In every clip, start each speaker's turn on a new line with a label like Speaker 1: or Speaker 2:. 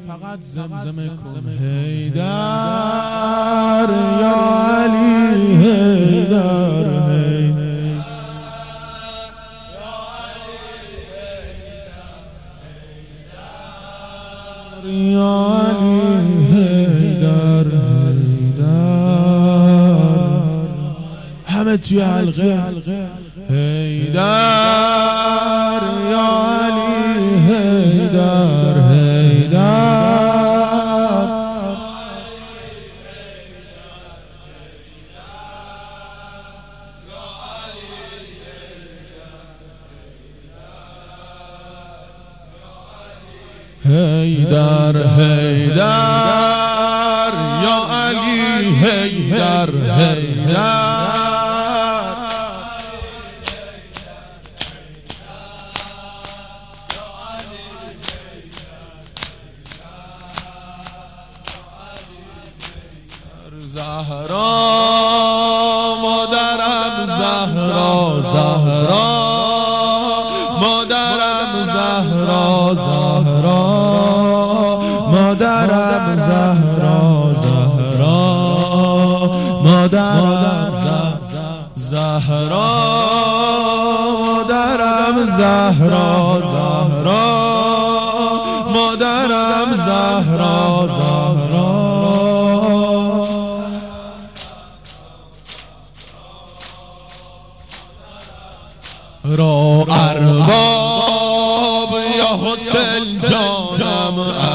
Speaker 1: زمزمه کن حیدر یا علی حیدر یا علی حیدر همه توی حلقه حیدر یا علی حیدر حیدر حیدر یا علی حیدر زهرا مادرم زهرا مادرم زهرا مادرم زهرا مادرم زهرا مادرم زهرا مادرم زهرا را ارباب یا حسین جانم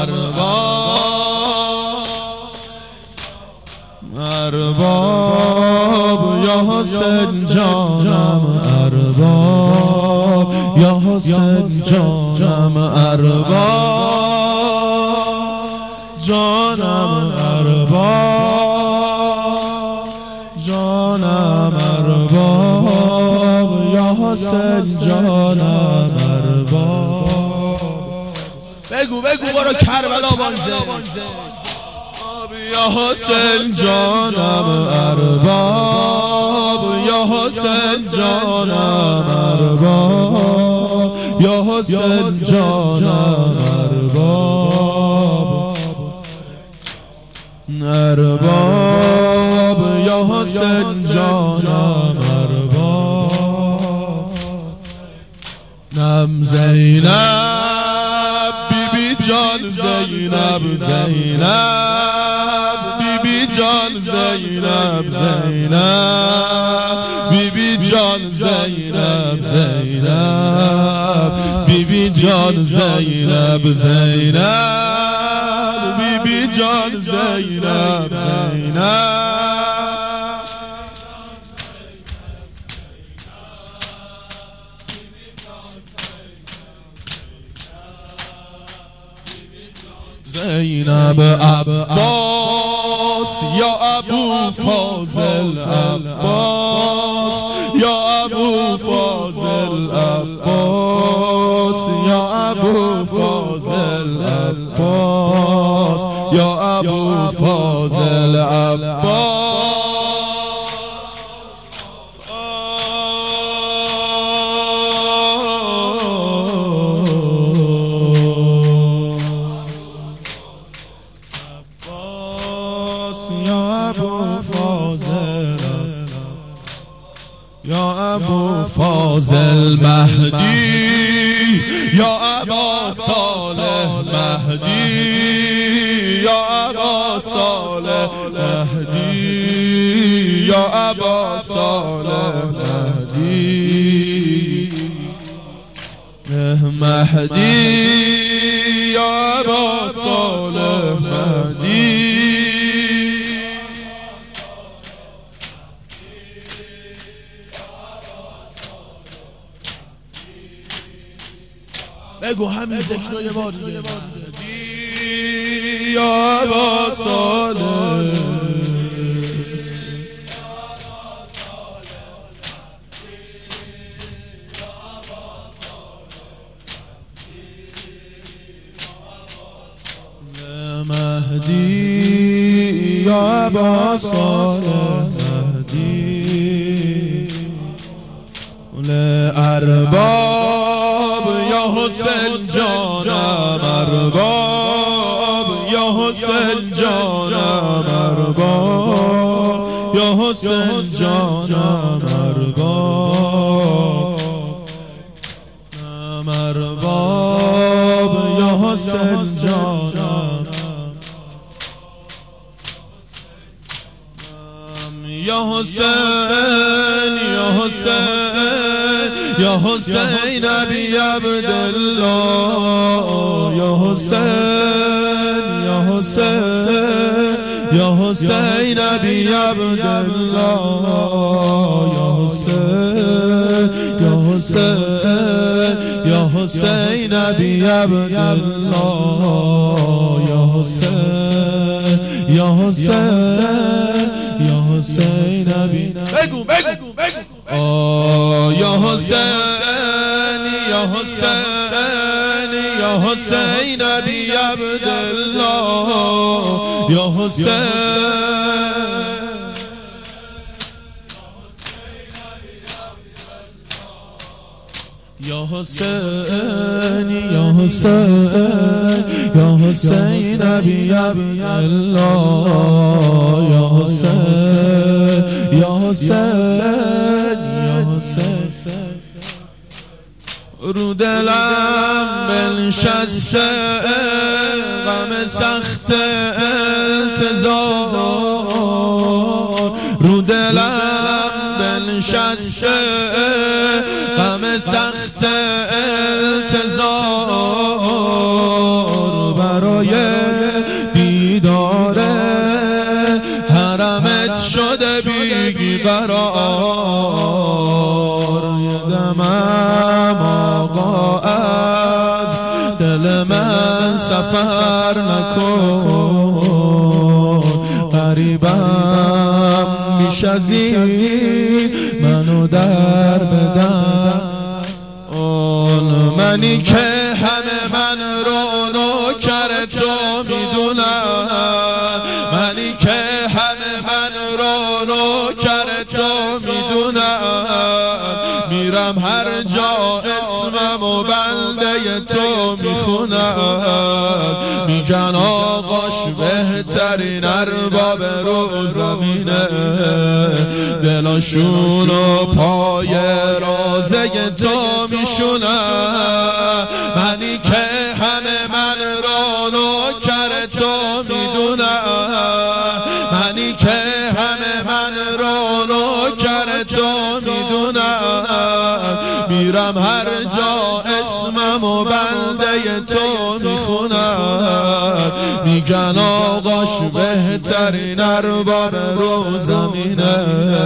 Speaker 1: ارباب یا حسین جانم ارباب یا حسین جانم ارباب جانم ارباب یا حسین جانم ارباب بگو برو کربلا بانزه یا حسین جانم ارباب یا حسین جانم ارباب یا حسین جانم ارباب یا حسین جانم ارباب نم زینب بی جان زینب بی جان زینب بی جان زینب بی جان زینب بی جان زینب زینب عباس یا ابو فاضل عباس یا ابو فاضل عباس یا ابو فاضل عباس یا ابو فاضل عباس یا ابو فاضل مهدی یا ابا صالح مهدی یا ابا صالح مهدی یا ابا صالح مهدی یا ابا صالح مهدی بگو همین ذکر رو یه بار دیگه یا ابا صالح مهدی یا ابا صالح مهدی ارباب یا حسین جانم ارباب حسین جانم ارباب، یا حسین جانم ارباب، ارباب یا حسین جانم، یا حسین یا حسین یا حسین ابی عبدالله، یا حسین یا حسین یا حسین ابی عبدالله، یا حسین یا حسین یا حسین ابی عبدالله، یا حسین یا حسین یا حسین ابی، بگو بگو بگو، یا حسین یا حسین یا حسین ابی عبدالله، یا حسین یا حسین یا حسین یا حسین ابی عبدالله، یا حسین یا حسین یا حسین، رو دلم بنشسته غم سخت انتظار، رو دلم بنشسته غم سخت انتظار، برای دیدار حرمت شده بی قرار، یدمم آقا از دل من سفر نکن، غریبم بیش از این منو در بدن، اون منی که همه من رو نوکر تو میدونم، منی که همه من رو نوکر تو میدونم، میرم هر جا اسمم و بنده تو میخونم، میگن آقاش بهترین ارباب رو زمینه، دلاشون و پای رازه تو میشونم، منی که همه من رو نوکر تو میدونم، منی که همه من رو نوکر تو میدونم، میرم هر جا اسمم و بنده تو میخونم، میگن آقاش بهترین ارباب رو زمینه،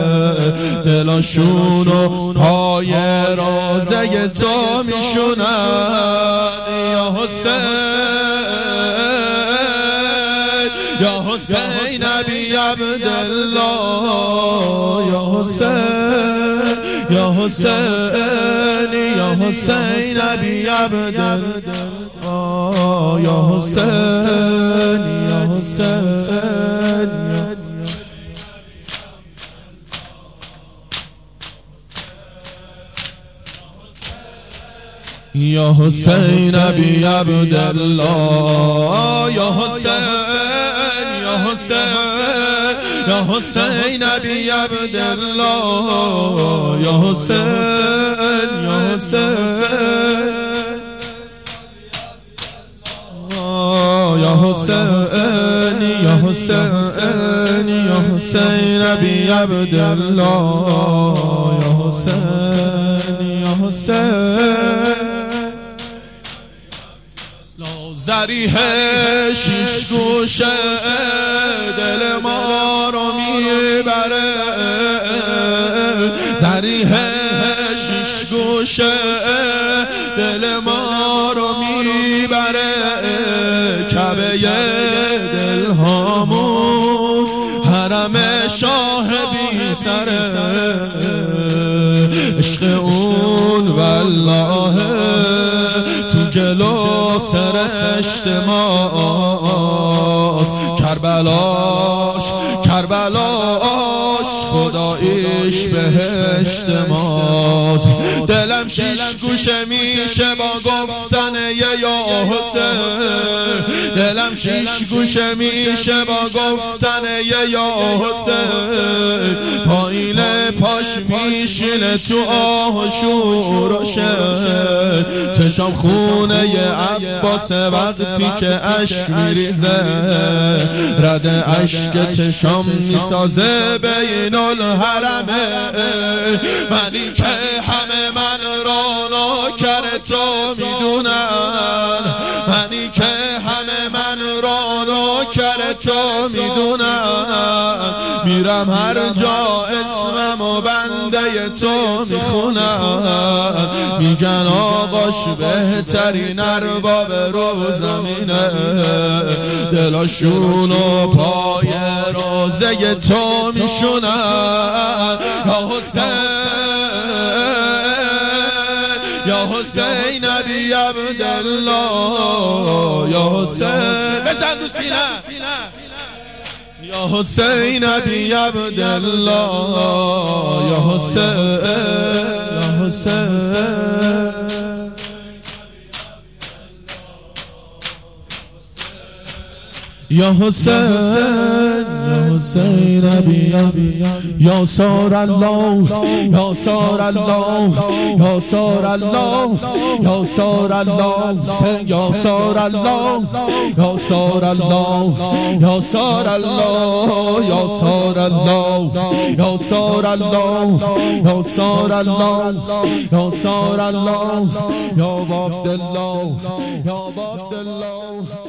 Speaker 1: دلاشون و پای رازه تو میشونن، یا حسین یا حسین ابی عبدالله، یا حسین یا حسین یا حسین ابی عبدالله، یا حسین یا حسین یا حسین ابی عبدالله، یا حسین یا حسین یا حسین ابی عبدالله، یا حسین یا حسین یا حسین یا حسین یا حسین ابی عبدالله، یا حسین یا حسین، ذریح شیش گوشه دل ما رو میبره، ذریح شیش گوشه دل ما رو میبره، کعبه دل هامون حرم شاه بی سره، عشق اون والله تو جلو سرشت ماست، کربلاش کربلاش خداییش بهشت ماست، دلم شیش گوشه میشه با گفتن یا حسین، دلم شیش گوشه میشه با گفتن یا حسین. پایین پاش میشینه تو آه و شور و شر، چشام خونه عباس وقتی که اشک میریزه، رد اشک چشام میسازه بین الحرمه. منی که همه من را نوکر تو میدونن، منی که همه من را نوکر تو میدونن، میرم هر جا اسمم و بنده تو میخونم، میگن آقاش بهترین ارباب رو زمینه، دلاشونو پای روزه تو میشونن. یا حسین یا حسین ابی عبدالله، یا حسین بزن دو سینه، یا حسین ابی عبدالله، یا حسین یا حسین یا حسین یا حسین ابی یا سار الله یا سار الله یا سار الله یا سار الله یا سار الله یا سار الله یا سار الله یا سار الله یا سار الله یا سار الله یا سار الله یا عبدالله یا عبدالله.